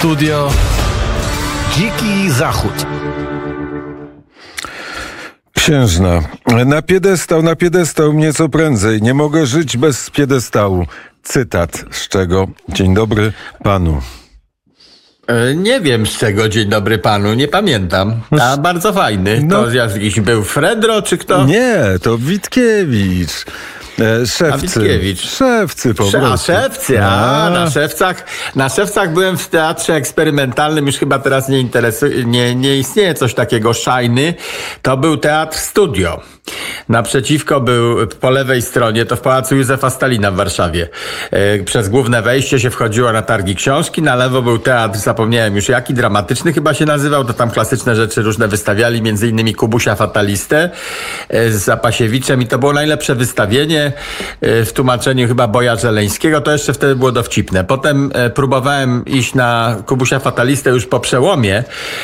Studio Dziki Zachód. Księżna. Na piedestał mnie co prędzej. Nie mogę żyć bez piedestału. Cytat z czego? Dzień dobry panu. Nie wiem z czego dzień dobry panu, nie pamiętam. A bardzo fajny. To jakiś był Fredro czy kto? Nie, to Witkiewicz. Szewcy po prostu. A Szewcy, na Szewcach byłem w teatrze eksperymentalnym, już chyba teraz nie istnieje coś takiego, Szajny. To był teatr Studio. Naprzeciwko był, po lewej stronie, to w Pałacu Józefa Stalina w Warszawie. Przez główne wejście się wchodziło na targi książki, na lewo był teatr, zapomniałem już jaki, dramatyczny chyba się nazywał, to tam klasyczne rzeczy różne wystawiali, między innymi Kubusia Fatalistę z Zapasiewiczem i to było najlepsze wystawienie w tłumaczeniu chyba Boja Żeleńskiego, to jeszcze wtedy było dowcipne. Potem próbowałem iść na Kubusia Fatalistę już po przełomie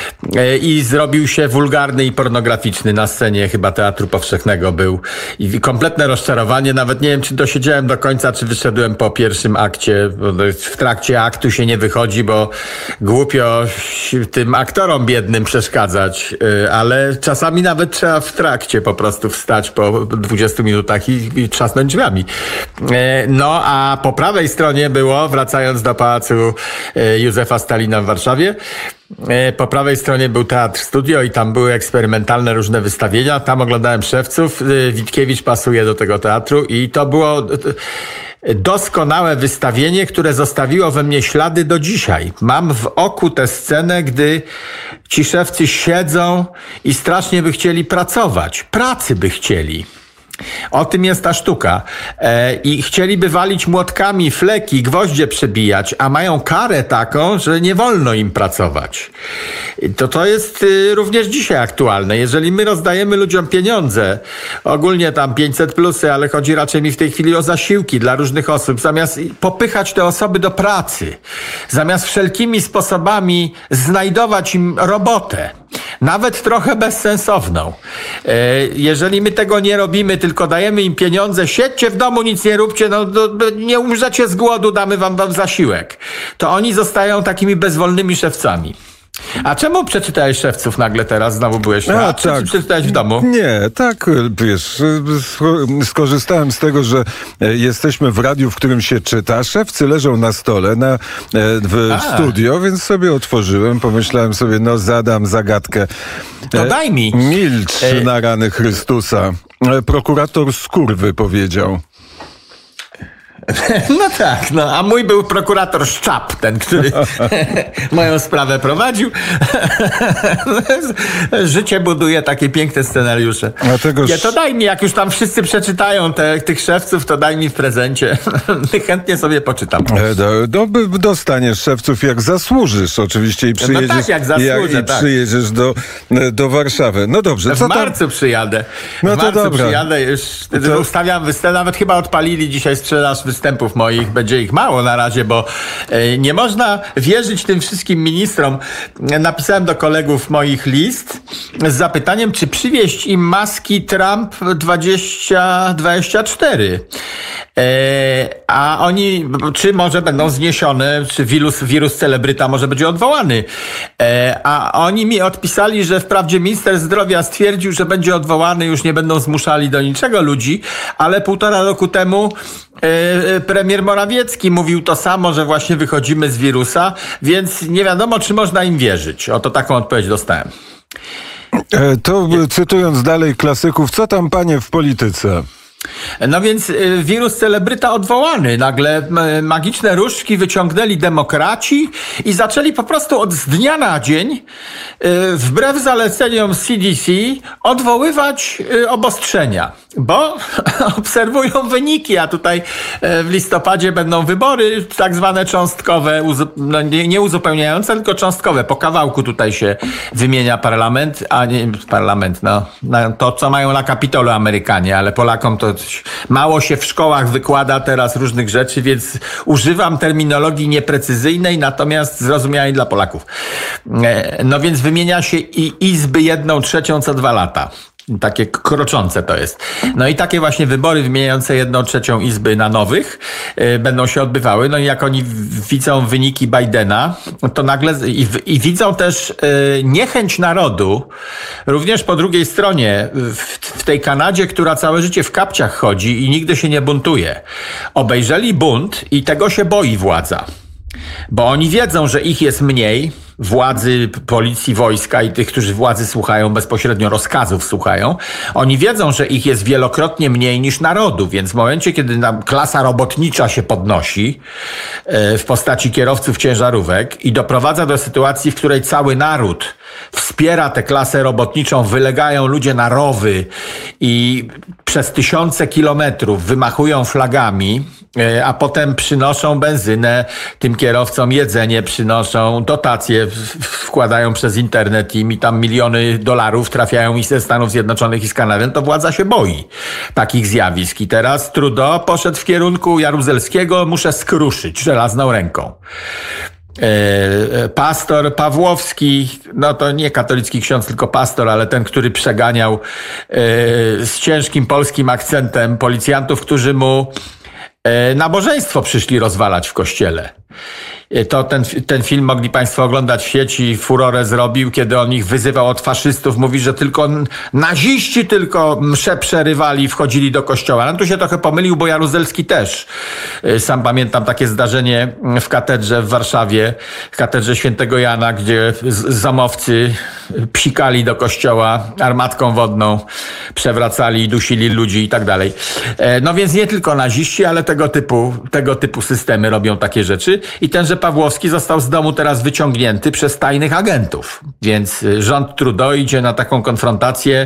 i zrobił się wulgarny i pornograficzny na scenie chyba Teatru Powszechnego był. I kompletne rozczarowanie, nawet nie wiem, czy dosiedziałem do końca, czy wyszedłem po pierwszym akcie. W trakcie aktu się nie wychodzi, bo głupio tym aktorom biednym przeszkadzać, ale czasami nawet trzeba w trakcie po prostu wstać po 20 minutach i trzasnąć drzwiami. No, a po prawej stronie było, wracając do Pałacu Józefa Stalina w Warszawie, po prawej stronie był Teatr Studio i tam były eksperymentalne różne wystawienia. Tam oglądałem Szewców. Witkiewicz pasuje do tego teatru i to było doskonałe wystawienie, które zostawiło we mnie ślady do dzisiaj. Mam w oku tę scenę, gdy ci Szewcy siedzą i strasznie by chcieli pracować. Pracy by chcieli. O tym jest ta sztuka. I chcieliby walić młotkami fleki, gwoździe przebijać, a mają karę taką, że nie wolno im pracować. To jest również dzisiaj aktualne. Jeżeli my rozdajemy ludziom pieniądze, ogólnie tam 500+, ale chodzi raczej mi w tej chwili o zasiłki dla różnych osób, zamiast popychać te osoby do pracy, zamiast wszelkimi sposobami znajdować im robotę, nawet trochę bezsensowną. Jeżeli my tego nie robimy, tylko dajemy im pieniądze, siedźcie w domu, nic nie róbcie, nie umrzecie z głodu, damy wam zasiłek. To oni zostają takimi bezwolnymi szewcami. A czemu przeczytałeś Szewców nagle teraz? Znowu byłeś tak. Czy przeczytałeś w domu? Nie, tak, wiesz, skorzystałem z tego, że jesteśmy w radiu, w którym się czyta. Szewcy leżą na stole w studio, więc sobie otworzyłem, pomyślałem sobie, zadam zagadkę. To daj mi. Milcz na rany Chrystusa. Prokurator Skurwy powiedział. No tak, a mój był prokurator Szczap, ten, który moją sprawę prowadził. Życie buduje takie piękne scenariusze. To daj mi, jak już tam wszyscy przeczytają tych Szewców, to daj mi w prezencie. Chętnie sobie poczytam. Dostaniesz Szewców, jak zasłużysz oczywiście i przyjedziesz, jak zasłużę, przyjedziesz do Warszawy. No dobrze. W marcu przyjadę. Przyjadę już. Ustawiam występ, nawet chyba odpalili dzisiaj sprzedaż występów moich, będzie ich mało na razie, bo nie można wierzyć tym wszystkim ministrom. Napisałem do kolegów moich list z zapytaniem, czy przywieźć im maski Trump 2024. A oni, czy może będą zniesione, czy wirus celebryta może będzie odwołany. A oni mi odpisali, że wprawdzie minister zdrowia stwierdził, że będzie odwołany, już nie będą zmuszali do niczego ludzi, ale 1,5 roku temu premier Morawiecki mówił to samo, że właśnie wychodzimy z wirusa, więc nie wiadomo, czy można im wierzyć. Oto taką odpowiedź dostałem. To cytując dalej klasyków, co tam panie w polityce? No więc wirus celebryta odwołany. Nagle magiczne różdżki wyciągnęli demokraci i zaczęli po prostu z dnia na dzień, wbrew zaleceniom CDC, odwoływać obostrzenia. Bo obserwują wyniki, a tutaj w listopadzie będą wybory tak zwane cząstkowe, nie uzupełniające, tylko cząstkowe. Po kawałku tutaj się wymienia parlament, a nie parlament, to co mają na Kapitolu Amerykanie, ale Polakom to mało się w szkołach wykłada teraz różnych rzeczy, więc używam terminologii nieprecyzyjnej, natomiast zrozumiałej dla Polaków. No więc wymienia się izby 1/3 co 2 lata. Takie kroczące to jest. No i takie właśnie wybory wymieniające 1/3 Izby na nowych będą się odbywały. No i jak oni widzą wyniki Bidena, to nagle i widzą też niechęć narodu, również po drugiej stronie, w tej Kanadzie, która całe życie w kapciach chodzi i nigdy się nie buntuje. Obejrzeli bunt i tego się boi władza. Bo oni wiedzą, że ich jest mniej, władzy, policji, wojska i tych, którzy władzy słuchają, bezpośrednio rozkazów słuchają. Oni wiedzą, że ich jest wielokrotnie mniej niż narodu, więc w momencie, kiedy nam klasa robotnicza się podnosi w postaci kierowców ciężarówek i doprowadza do sytuacji, w której cały naród wspiera tę klasę robotniczą, wylegają ludzie na rowy i przez tysiące kilometrów wymachują flagami, a potem przynoszą benzynę tym kierowcom, jedzenie przynoszą, dotacje wkładają przez internet i mi tam miliony dolarów trafiają i ze Stanów Zjednoczonych i z Kanady, to władza się boi takich zjawisk. I teraz Trudeau poszedł w kierunku Jaruzelskiego, muszę skruszyć żelazną ręką. Pastor Pawłowski, no to nie katolicki ksiądz, tylko pastor, ale ten, który przeganiał z ciężkim polskim akcentem policjantów, którzy mu nabożeństwo przyszli rozwalać w kościele. To ten film mogli Państwo oglądać w sieci, furorę zrobił, kiedy on ich wyzywał od faszystów, mówi, że tylko naziści tylko msze przerywali, wchodzili do kościoła. No tu się trochę pomylił, bo Jaruzelski też. Sam pamiętam takie zdarzenie w katedrze w Warszawie, w katedrze Świętego Jana, gdzie zamowcy psikali do kościoła armatką wodną, przewracali, dusili ludzi i tak dalej. No więc nie tylko naziści, ale tego typu systemy robią takie rzeczy. I tenże Pawłowski został z domu teraz wyciągnięty przez tajnych agentów. Więc rząd Trudeau idzie na taką konfrontację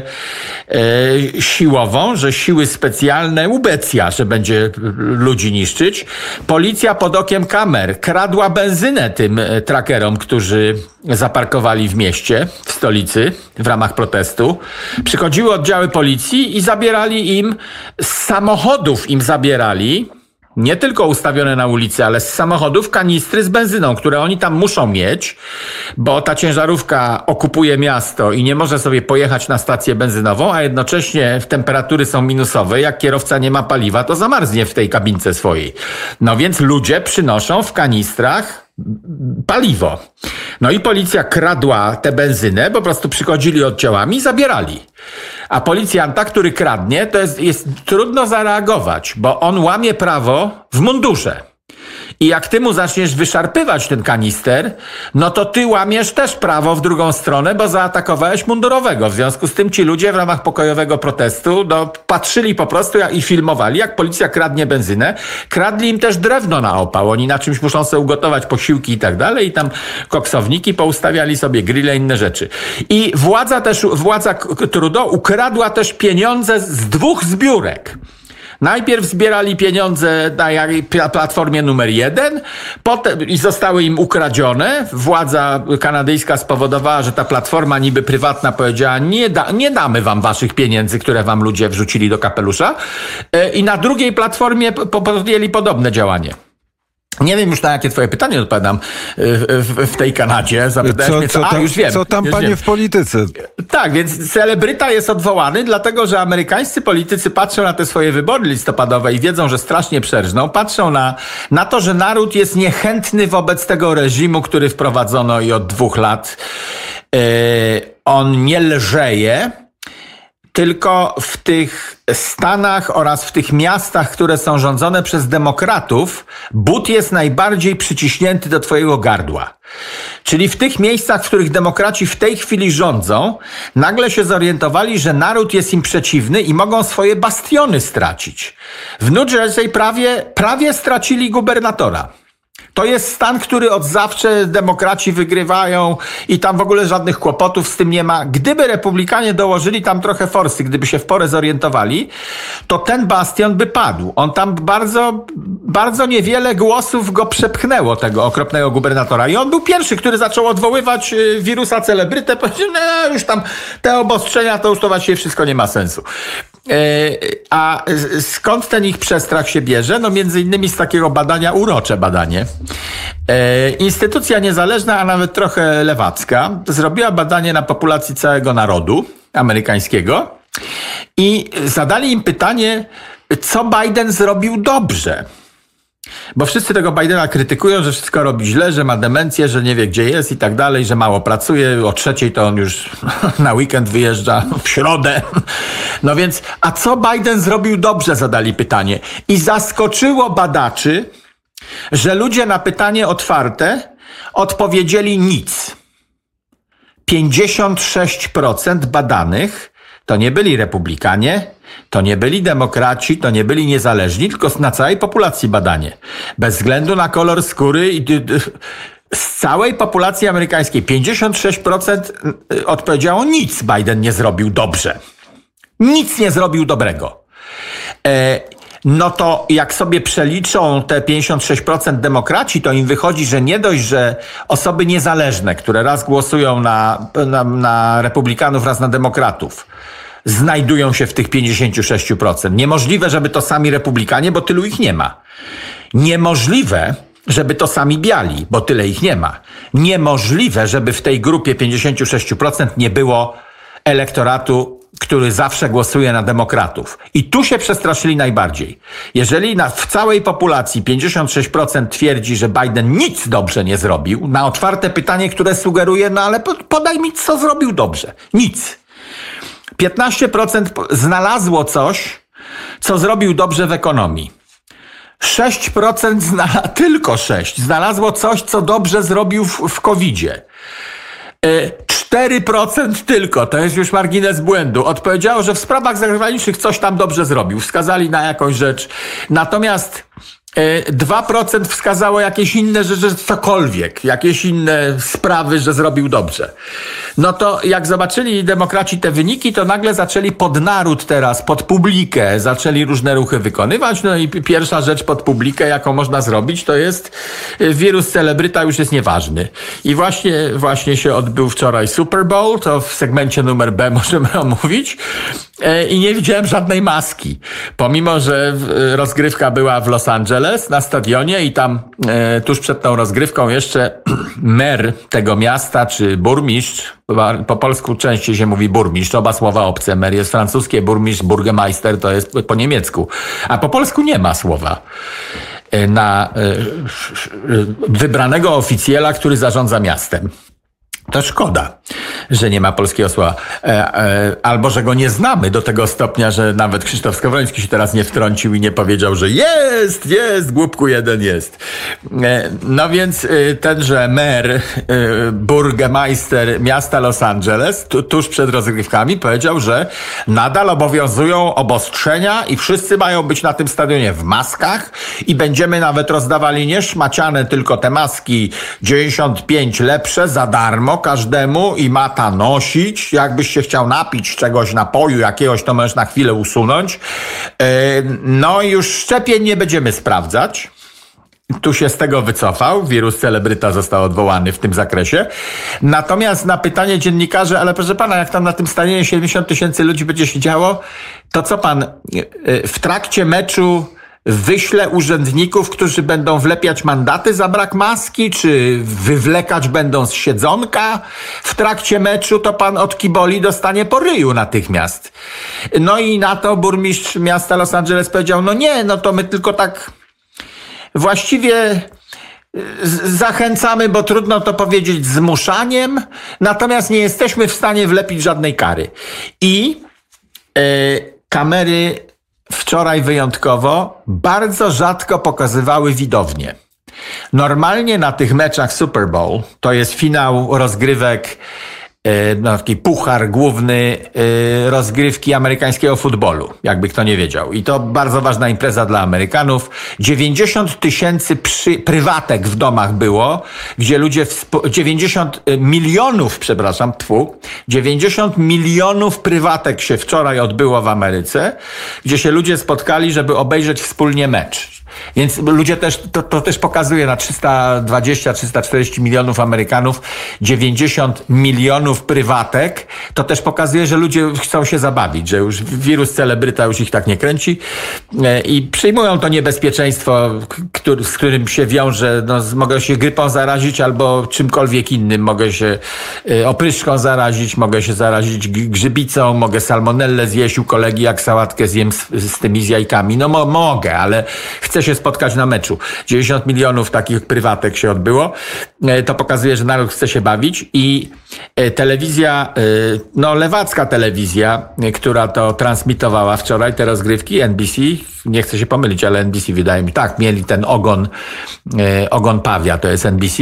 siłową, że siły specjalne ubecja, że będzie ludzi niszczyć. Policja pod okiem kamer kradła benzynę tym trackerom, którzy zaparkowali w mieście, w stolicy, w ramach protestu. Przychodziły oddziały policji i zabierali im z samochodów nie tylko ustawione na ulicy, ale z samochodów kanistry z benzyną, które oni tam muszą mieć, bo ta ciężarówka okupuje miasto i nie może sobie pojechać na stację benzynową, a jednocześnie temperatury są minusowe. Jak kierowca nie ma paliwa, to zamarznie w tej kabince swojej. No więc ludzie przynoszą w kanistrach paliwo. No i policja kradła tę benzynę, po prostu przychodzili oddziałami i zabierali. A policjanta, który kradnie, to jest trudno zareagować, bo on łamie prawo w mundurze. I jak ty mu zaczniesz wyszarpywać ten kanister, no to ty łamiesz też prawo w drugą stronę, bo zaatakowałeś mundurowego. W związku z tym ci ludzie w ramach pokojowego protestu patrzyli po prostu i filmowali, jak policja kradnie benzynę. Kradli im też drewno na opał. Oni na czymś muszą sobie ugotować posiłki i tak dalej. I tam koksowniki poustawiali sobie, grille, inne rzeczy. I władza Trudeau ukradła też pieniądze z 2 zbiórek. Najpierw zbierali pieniądze na platformie numer 1, potem i zostały im ukradzione. Władza kanadyjska spowodowała, że ta platforma niby prywatna powiedziała, nie damy wam waszych pieniędzy, które wam ludzie wrzucili do kapelusza. I na drugiej platformie podjęli podobne działanie. Nie wiem już na jakie twoje pytanie odpowiadam w tej Kanadzie. Zapytałeś mnie, już wiem. Co tam, panie, w polityce? Tak, więc celebryta jest odwołany, dlatego że amerykańscy politycy patrzą na te swoje wybory listopadowe i wiedzą, że strasznie przerżną. Patrzą na to, że naród jest niechętny wobec tego reżimu, który wprowadzono i od 2 lat. On nie lżeje, tylko w tych stanach oraz w tych miastach, które są rządzone przez demokratów, but jest najbardziej przyciśnięty do twojego gardła. Czyli w tych miejscach, w których demokraci w tej chwili rządzą, nagle się zorientowali, że naród jest im przeciwny i mogą swoje bastiony stracić. W New Jersey prawie stracili gubernatora. To jest stan, który od zawsze demokraci wygrywają i tam w ogóle żadnych kłopotów z tym nie ma. Gdyby republikanie dołożyli tam trochę forsy, gdyby się w porę zorientowali, to ten bastion by padł. On tam bardzo niewiele głosów go przepchnęło, tego okropnego gubernatora. I on był pierwszy, który zaczął odwoływać wirusa celebrytę. Powiedział, no już tam te obostrzenia, to już to właściwie wszystko nie ma sensu. A skąd ten ich przestrach się bierze? No między innymi z takiego badania, urocze badanie. Instytucja niezależna, a nawet trochę lewacka, zrobiła badanie na populacji całego narodu amerykańskiego I zadali im pytanie, co Biden zrobił dobrze. Bo wszyscy tego Bidena krytykują, że wszystko robi źle, że ma demencję, że nie wie gdzie jest i tak dalej, że mało pracuje. O 3:00 to on już na weekend wyjeżdża, w środę. No więc, a co Biden zrobił dobrze, zadali pytanie. I zaskoczyło badaczy, że ludzie na pytanie otwarte odpowiedzieli nic. 56% badanych to nie byli republikanie, to nie byli demokraci, to nie byli niezależni, tylko na całej populacji badanie. Bez względu na kolor skóry i z całej populacji amerykańskiej 56% odpowiedziało nic Biden nie zrobił dobrze. Nic nie zrobił dobrego. No to jak sobie przeliczą te 56% demokraci, to im wychodzi, że nie dość, że osoby niezależne, które raz głosują na republikanów, raz na demokratów, znajdują się w tych 56%. Niemożliwe, żeby to sami republikanie, bo tylu ich nie ma. Niemożliwe, żeby to sami biali, bo tyle ich nie ma. Niemożliwe, żeby w tej grupie 56% nie było elektoratu, który zawsze głosuje na demokratów. I tu się przestraszyli najbardziej. Jeżeli w całej populacji 56% twierdzi, że Biden nic dobrze nie zrobił, na otwarte pytanie, które sugeruje, no ale podaj mi, co zrobił dobrze. Nic. 15% znalazło coś, co zrobił dobrze w ekonomii. 6% tylko 6% znalazło coś, co dobrze zrobił w COVID-zie. 4% tylko, to jest już margines błędu, odpowiedziało, że w sprawach zagranicznych coś tam dobrze zrobił. Wskazali na jakąś rzecz. Natomiast 2% wskazało jakieś inne rzeczy, cokolwiek, jakieś inne sprawy, że zrobił dobrze. No to jak zobaczyli demokraci te wyniki, to nagle zaczęli pod naród teraz, pod publikę, zaczęli różne ruchy wykonywać. No i pierwsza rzecz pod publikę, jaką można zrobić, to jest wirus celebryta już jest nieważny. I właśnie się odbył wczoraj Super Bowl, to w segmencie numer B możemy omówić. I nie widziałem żadnej maski. Pomimo, że rozgrywka była w Los Angeles na stadionie i tam tuż przed tą rozgrywką jeszcze mer tego miasta, czy burmistrz, po polsku częściej się mówi burmistrz, oba słowa obce, mer jest francuskie, burmistrz, burgemeister to jest po niemiecku, a po polsku nie ma słowa na wybranego oficjela, który zarządza miastem. To szkoda, że nie ma polskiego słowa. Albo, że go nie znamy do tego stopnia, że nawet Krzysztof Skowroński się teraz nie wtrącił i nie powiedział, że jest, głupku jeden jest. No więc tenże mer, burgemeister miasta Los Angeles, tuż przed rozgrywkami powiedział, że nadal obowiązują obostrzenia i wszyscy mają być na tym stadionie w maskach i będziemy nawet rozdawali nie szmaciane, tylko te maski 95 lepsze za darmo każdemu i mata nosić. Jakbyś się chciał napić czegoś, napoju jakiegoś, to możesz na chwilę usunąć. No i już szczepień nie będziemy sprawdzać. Tu się z tego wycofał. Wirus celebryta został odwołany w tym zakresie. Natomiast na pytanie dziennikarzy, ale proszę pana, jak tam na tym stadionie 70 000 ludzi będzie się działo, to co pan w trakcie meczu wyśle urzędników, którzy będą wlepiać mandaty za brak maski, czy wywlekać będą z siedzonka w trakcie meczu, to pan od kiboli dostanie po ryju natychmiast. No i na to burmistrz miasta Los Angeles powiedział, no nie, no to my tylko tak właściwie zachęcamy, bo trudno to powiedzieć zmuszaniem, natomiast nie jesteśmy w stanie wlepić żadnej kary. I kamery wczoraj wyjątkowo bardzo rzadko pokazywały widownię. Normalnie na tych meczach Super Bowl, to jest finał rozgrywek, taki puchar główny rozgrywki amerykańskiego futbolu, jakby kto nie wiedział. I to bardzo ważna impreza dla Amerykanów. 90 000 prywatek w domach było, gdzie ludzie, 90 milionów prywatek się wczoraj odbyło w Ameryce, gdzie się ludzie spotkali, żeby obejrzeć wspólnie mecz. Więc ludzie też, to też pokazuje na 320-340 milionów Amerykanów, 90 milionów prywatek, to też pokazuje, że ludzie chcą się zabawić, że już wirus celebryta już ich tak nie kręci i przyjmują to niebezpieczeństwo, z którym się wiąże, no, mogę się grypą zarazić albo czymkolwiek innym, mogę się opryszką zarazić, mogę się zarazić grzybicą, mogę salmonellę zjeść u kolegi, jak sałatkę zjem z tymi z jajkami. No mogę, ale chcę się spotkać na meczu. 90 milionów takich prywatek się odbyło. To pokazuje, że naród chce się bawić i telewizja, no lewacka telewizja, która to transmitowała wczoraj te rozgrywki, NBC, nie chcę się pomylić, ale NBC wydaje mi, tak, mieli ten ogon pawia, to jest NBC.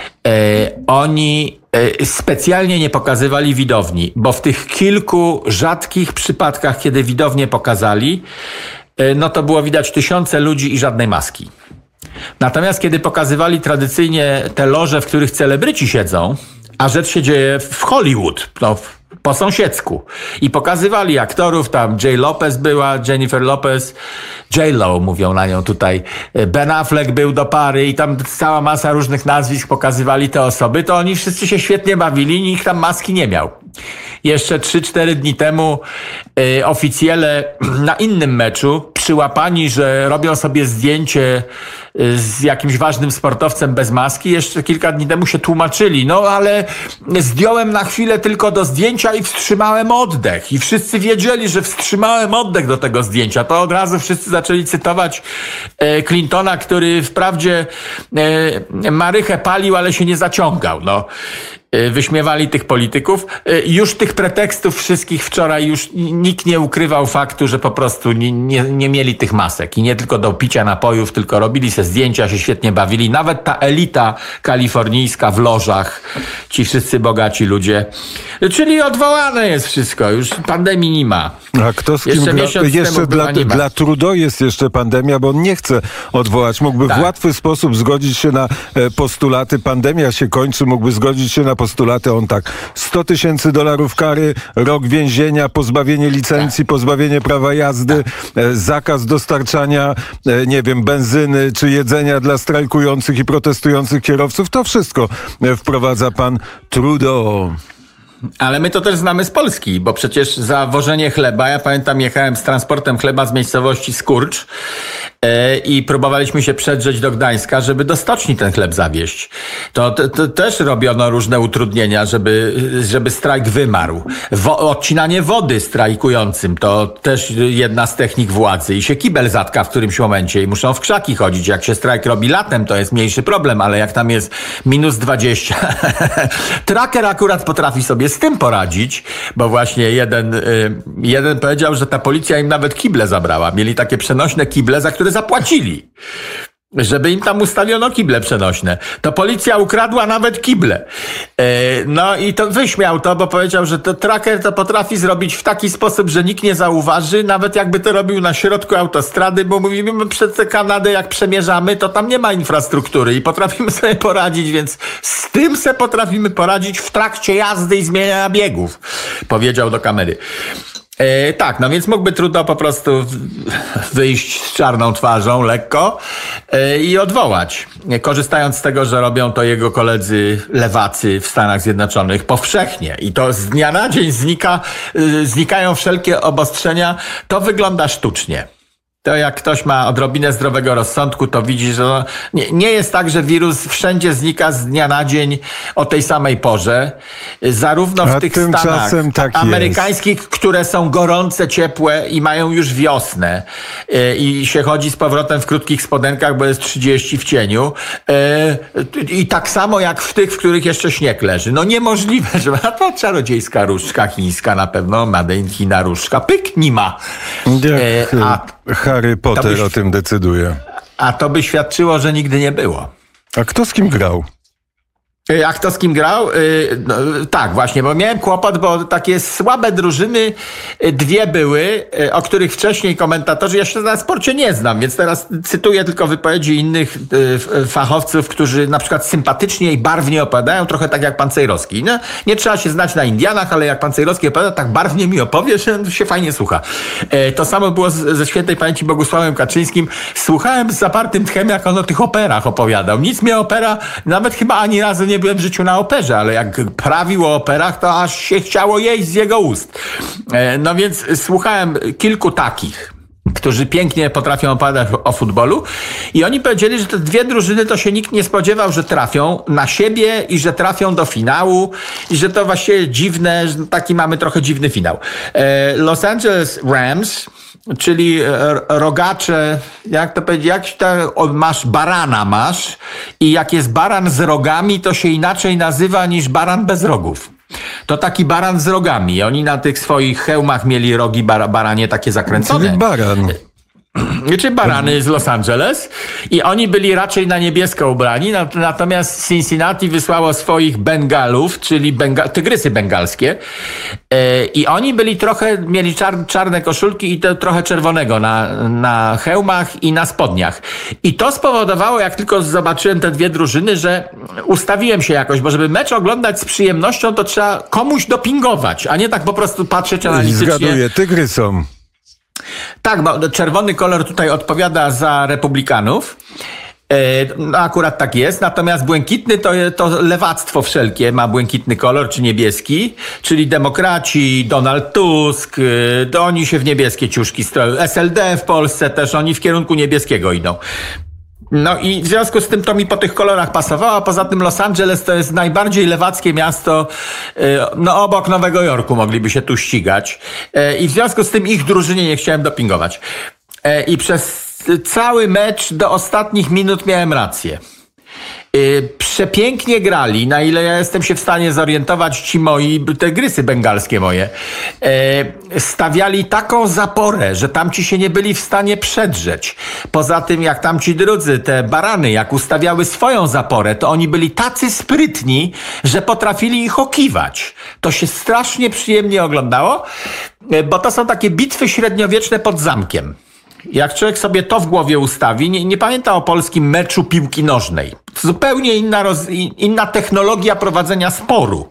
Oni specjalnie nie pokazywali widowni, bo w tych kilku rzadkich przypadkach, kiedy widownię pokazali, no to było widać tysiące ludzi i żadnej maski. Natomiast kiedy pokazywali tradycyjnie te loże, w których celebryci siedzą, a rzecz się dzieje w Hollywood, no po sąsiedzku. I pokazywali aktorów, tam J. Lopez była, Jennifer Lopez, J-Lo mówią na nią tutaj, Ben Affleck był do pary i tam cała masa różnych nazwisk pokazywali te osoby, to oni wszyscy się świetnie bawili, nikt tam maski nie miał. Jeszcze 3-4 dni temu oficjele na innym meczu przyłapani, że robią sobie zdjęcie z jakimś ważnym sportowcem bez maski, jeszcze kilka dni temu się tłumaczyli. No ale zdjąłem na chwilę tylko do zdjęcia i wstrzymałem oddech. I wszyscy wiedzieli, że wstrzymałem oddech do tego zdjęcia. To od razu wszyscy zaczęli cytować Clintona, który wprawdzie marychę palił, ale się nie zaciągał. No. Wyśmiewali tych polityków. Już tych pretekstów wszystkich wczoraj już nikt nie ukrywał faktu, że po prostu nie mieli tych masek. I nie tylko do picia napojów, tylko robili se zdjęcia, się świetnie bawili. Nawet ta elita kalifornijska w lożach, ci wszyscy bogaci ludzie. Czyli odwołane jest wszystko. Już pandemii nie ma. A kto z kim jeszcze dla Trudeau jest jeszcze pandemia, bo on nie chce odwołać. Mógłby w łatwy sposób zgodzić się na postulaty. Pandemia się kończy, mógłby zgodzić się na postulaty. On tak, $100,000 kary, rok więzienia, pozbawienie licencji, pozbawienie prawa jazdy, zakaz dostarczania, nie wiem, benzyny czy jedzenia dla strajkujących i protestujących kierowców. To wszystko wprowadza pan Trudeau. Ale my to też znamy z Polski, bo przecież za wożenie chleba, ja pamiętam, jechałem z transportem chleba z miejscowości Skurcz i próbowaliśmy się przedrzeć do Gdańska, żeby do stoczni ten chleb zawieźć. To też robiono różne utrudnienia, żeby strajk wymarł. Odcinanie wody strajkującym to też jedna z technik władzy i się kibel zatka w którymś momencie i muszą w krzaki chodzić. Jak się strajk robi latem, to jest mniejszy problem, ale jak tam jest -20, Tracker akurat potrafi sobie z tym poradzić, bo właśnie jeden powiedział, że ta policja im nawet kible zabrała. Mieli takie przenośne kible, za które zapłacili, żeby im tam ustaliono kible przenośne. To policja ukradła nawet kible. No i to wyśmiał to, bo powiedział, że to Tracker to potrafi zrobić w taki sposób, że nikt nie zauważy, nawet jakby to robił na środku autostrady, bo mówimy, przed Kanadę jak przemierzamy, to tam nie ma infrastruktury i potrafimy sobie poradzić, więc z tym se potrafimy poradzić w trakcie jazdy i zmieniania biegów, powiedział do kamery. Tak, no więc mógłby Trudeau po prostu wyjść z czarną twarzą lekko i odwołać. Korzystając z tego, że robią to jego koledzy lewacy w Stanach Zjednoczonych powszechnie i to z dnia na dzień znikają wszelkie obostrzenia, to wygląda sztucznie. To jak ktoś ma odrobinę zdrowego rozsądku, to widzi, że nie jest tak, że wirus wszędzie znika z dnia na dzień o tej samej porze. Zarówno w tych Stanach amerykańskich, które są gorące, ciepłe i mają już wiosnę i się chodzi z powrotem w krótkich spodenkach, bo jest 30 w cieniu. I tak samo jak w tych, w których jeszcze śnieg leży. No niemożliwe, że to czarodziejska różdżka chińska na pewno, Made in China różdżka, pyk, nie ma. Harry Potter o tym decyduje. A to by świadczyło, że nigdy nie było. A kto z kim grał? A kto z kim grał? No, tak, właśnie, bo miałem kłopot, bo takie słabe drużyny dwie były, o których wcześniej komentatorzy, ja się na sporcie nie znam, więc teraz cytuję tylko wypowiedzi innych fachowców, którzy na przykład sympatycznie i barwnie opowiadają, trochę tak jak pan Cejrowski. No, nie trzeba się znać na Indianach, ale jak pan Cejrowski opowiada, tak barwnie mi opowie, że się fajnie słucha. To samo było ze świętej pamięci Bogusławem Kaczyńskim. Słuchałem z zapartym tchem, jak on o tych operach opowiadał. Nic mnie opera, nawet chyba ani razu nie byłem w życiu na operze, ale jak prawił o operach, to aż się chciało jeść z jego ust. No więc słuchałem kilku takich, którzy pięknie potrafią opowiadać o futbolu i oni powiedzieli, że te dwie drużyny to się nikt nie spodziewał, że trafią na siebie i że trafią do finału i że to właściwie dziwne, że taki mamy trochę dziwny finał. Los Angeles Rams, czyli rogacze, jak to powiedzieć, masz barana i jak jest baran z rogami, to się inaczej nazywa niż baran bez rogów. To taki baran z rogami. Oni na tych swoich hełmach mieli rogi baranie takie zakręcone. Czyli baran. Czy barany z Los Angeles i oni byli raczej na niebiesko ubrani, natomiast Cincinnati wysłało swoich Bengalów, czyli tygrysy bengalskie i oni byli mieli czarne koszulki i to trochę czerwonego na hełmach i na spodniach. I to spowodowało, jak tylko zobaczyłem te dwie drużyny, że ustawiłem się jakoś, bo żeby mecz oglądać z przyjemnością, to trzeba komuś dopingować, a nie tak po prostu patrzeć analitycznie. Zgaduję, tygrysom. Tak, bo czerwony kolor tutaj odpowiada za republikanów. No akurat tak jest, natomiast błękitny to lewactwo wszelkie ma błękitny kolor, czy niebieski, czyli demokraci, Donald Tusk, to oni się w niebieskie ciuszki stroją. SLD w Polsce też, oni w kierunku niebieskiego idą. No i w związku z tym to mi po tych kolorach pasowało, a poza tym Los Angeles to jest najbardziej lewackie miasto, no obok Nowego Jorku mogliby się tu ścigać i w związku z tym ich drużynie nie chciałem dopingować. I przez cały mecz do ostatnich minut miałem rację. Przepięknie grali, na ile ja jestem się w stanie zorientować, ci moi, te grysy bengalskie moje, stawiali taką zaporę, że tamci się nie byli w stanie przedrzeć. Poza tym, jak tamci drudzy, te barany, jak ustawiały swoją zaporę, to oni byli tacy sprytni, że potrafili ich okiwać. To się strasznie przyjemnie oglądało, bo to są takie bitwy średniowieczne pod zamkiem. Jak człowiek sobie to w głowie ustawi, nie pamięta o polskim meczu piłki nożnej. Zupełnie inna technologia prowadzenia sporu.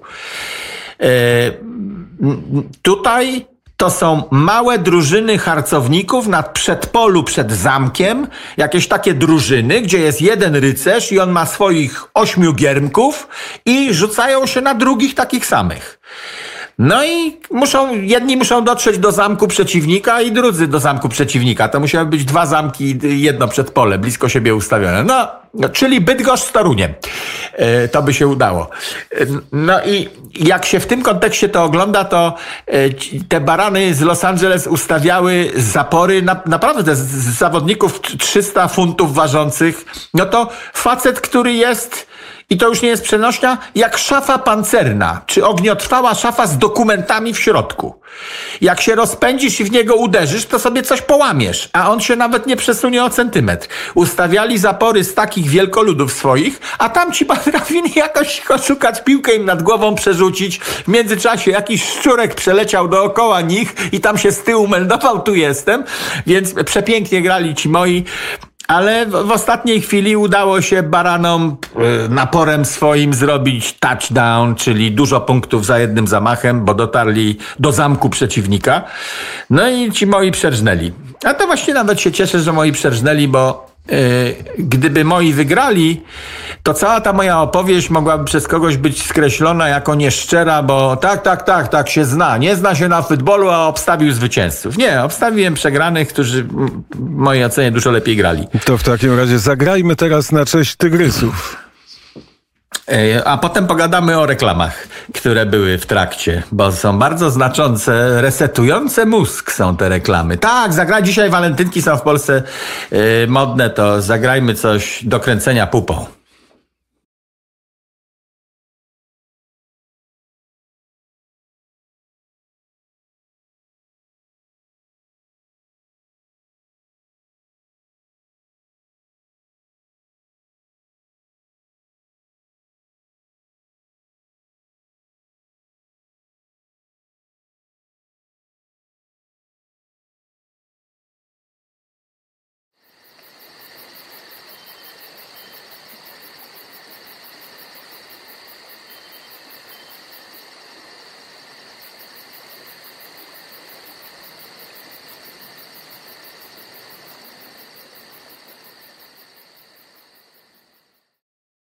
Tutaj to są małe drużyny harcowników na przedpolu przed zamkiem. Jakieś takie drużyny, gdzie jest jeden rycerz i on ma swoich 8 giermków i rzucają się na drugich takich samych. No i jedni muszą dotrzeć do zamku przeciwnika i drudzy do zamku przeciwnika. To musiały być 2 zamki, jedno przedpole, blisko siebie ustawione. No, czyli Bydgoszcz z Toruniem. To by się udało. No i jak się w tym kontekście to ogląda, to te barany z Los Angeles ustawiały zapory, naprawdę z zawodników 300 funtów ważących. No to facet, który jest... I to już nie jest przenośnia, jak szafa pancerna, czy ogniotrwała szafa z dokumentami w środku. Jak się rozpędzisz i w niego uderzysz, to sobie coś połamiesz, a on się nawet nie przesunie o centymetr. Ustawiali zapory z takich wielkoludów swoich, a tamci potrafili jakoś szukać piłkę im nad głową przerzucić. W międzyczasie jakiś szczurek przeleciał dookoła nich i tam się z tyłu meldował, tu jestem. Więc przepięknie grali ci moi. Ale w ostatniej chwili udało się baranom naporem swoim zrobić touchdown, czyli dużo punktów za jednym zamachem, bo dotarli do zamku przeciwnika. No i ci moi przerżnęli. A to właśnie nawet się cieszę, że moi przerżnęli, bo gdyby moi wygrali, to cała ta moja opowieść mogłaby przez kogoś być skreślona jako nieszczera, bo tak się zna. Nie zna się na futbolu, a obstawił zwycięzców. Nie, obstawiłem przegranych, którzy w mojej ocenie dużo lepiej grali. To w takim razie zagrajmy teraz na cześć tygrysów. A potem pogadamy o reklamach, które były w trakcie, bo są bardzo znaczące, resetujące mózg są te reklamy. Tak, dzisiaj walentynki są w Polsce modne, to zagrajmy coś do kręcenia pupą.